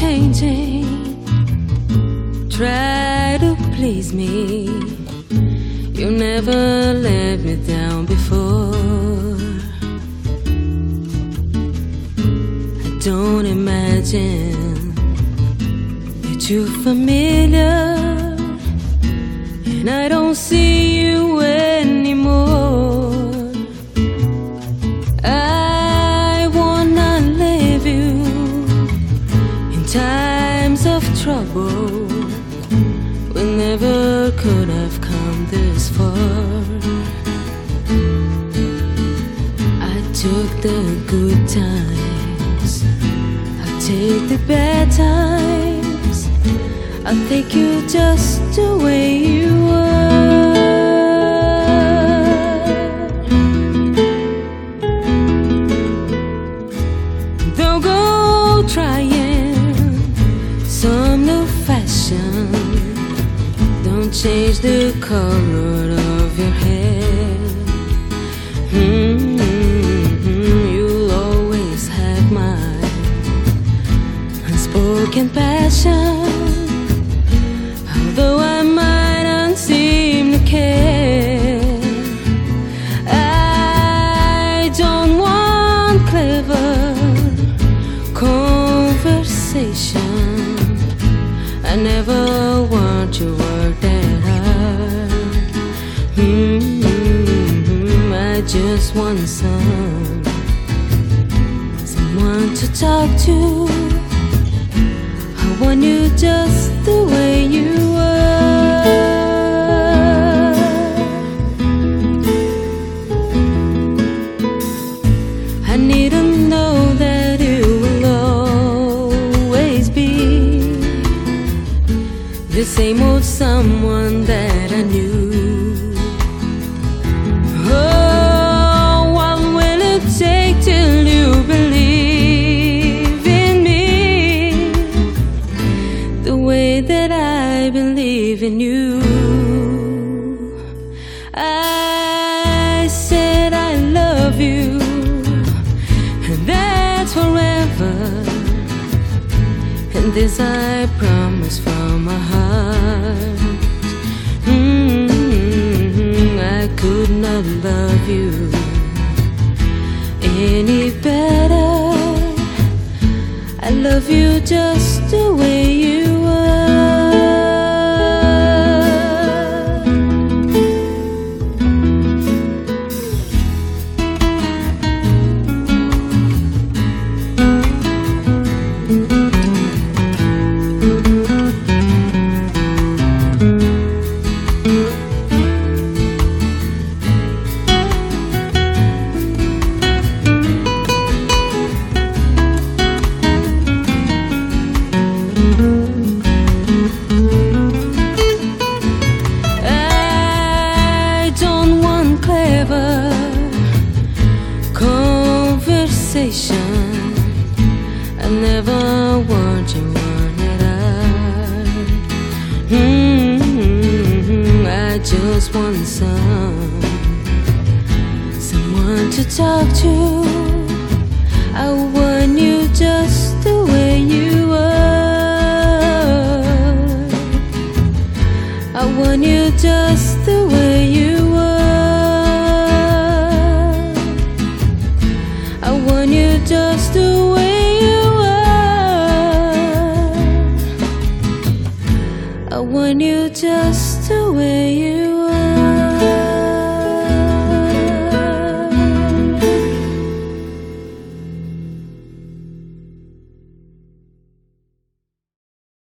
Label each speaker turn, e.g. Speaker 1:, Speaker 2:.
Speaker 1: changing. Try to please me. You never let me down before. I don't imagine you're too familiar, and I don't see you anymore. I wanna leave you in times of trouble. We never could have come this far. I took the good times, I'll take the bad times. I'll take you just the way you are. Don't go trying some new fashion. Don't change the color of your hair. You'll always have my unspoken passion. Although I might not seem to care, I don't want clever conversation. I never want you work that hard. I just want someone to talk to. I want you just the way you are. I need to know that you will always be the same old someone that I knew. Oh, what will it take till you believe in me the way that I believe in you? I said I love you, and that's forever. And this I promise from my heart. I could not love you any better. I love you just the way you are. I never want you wanted I just want someone to talk to. I want you just the way you are. I want you just the way you are. I want you just the way you are. I want you just the way you are.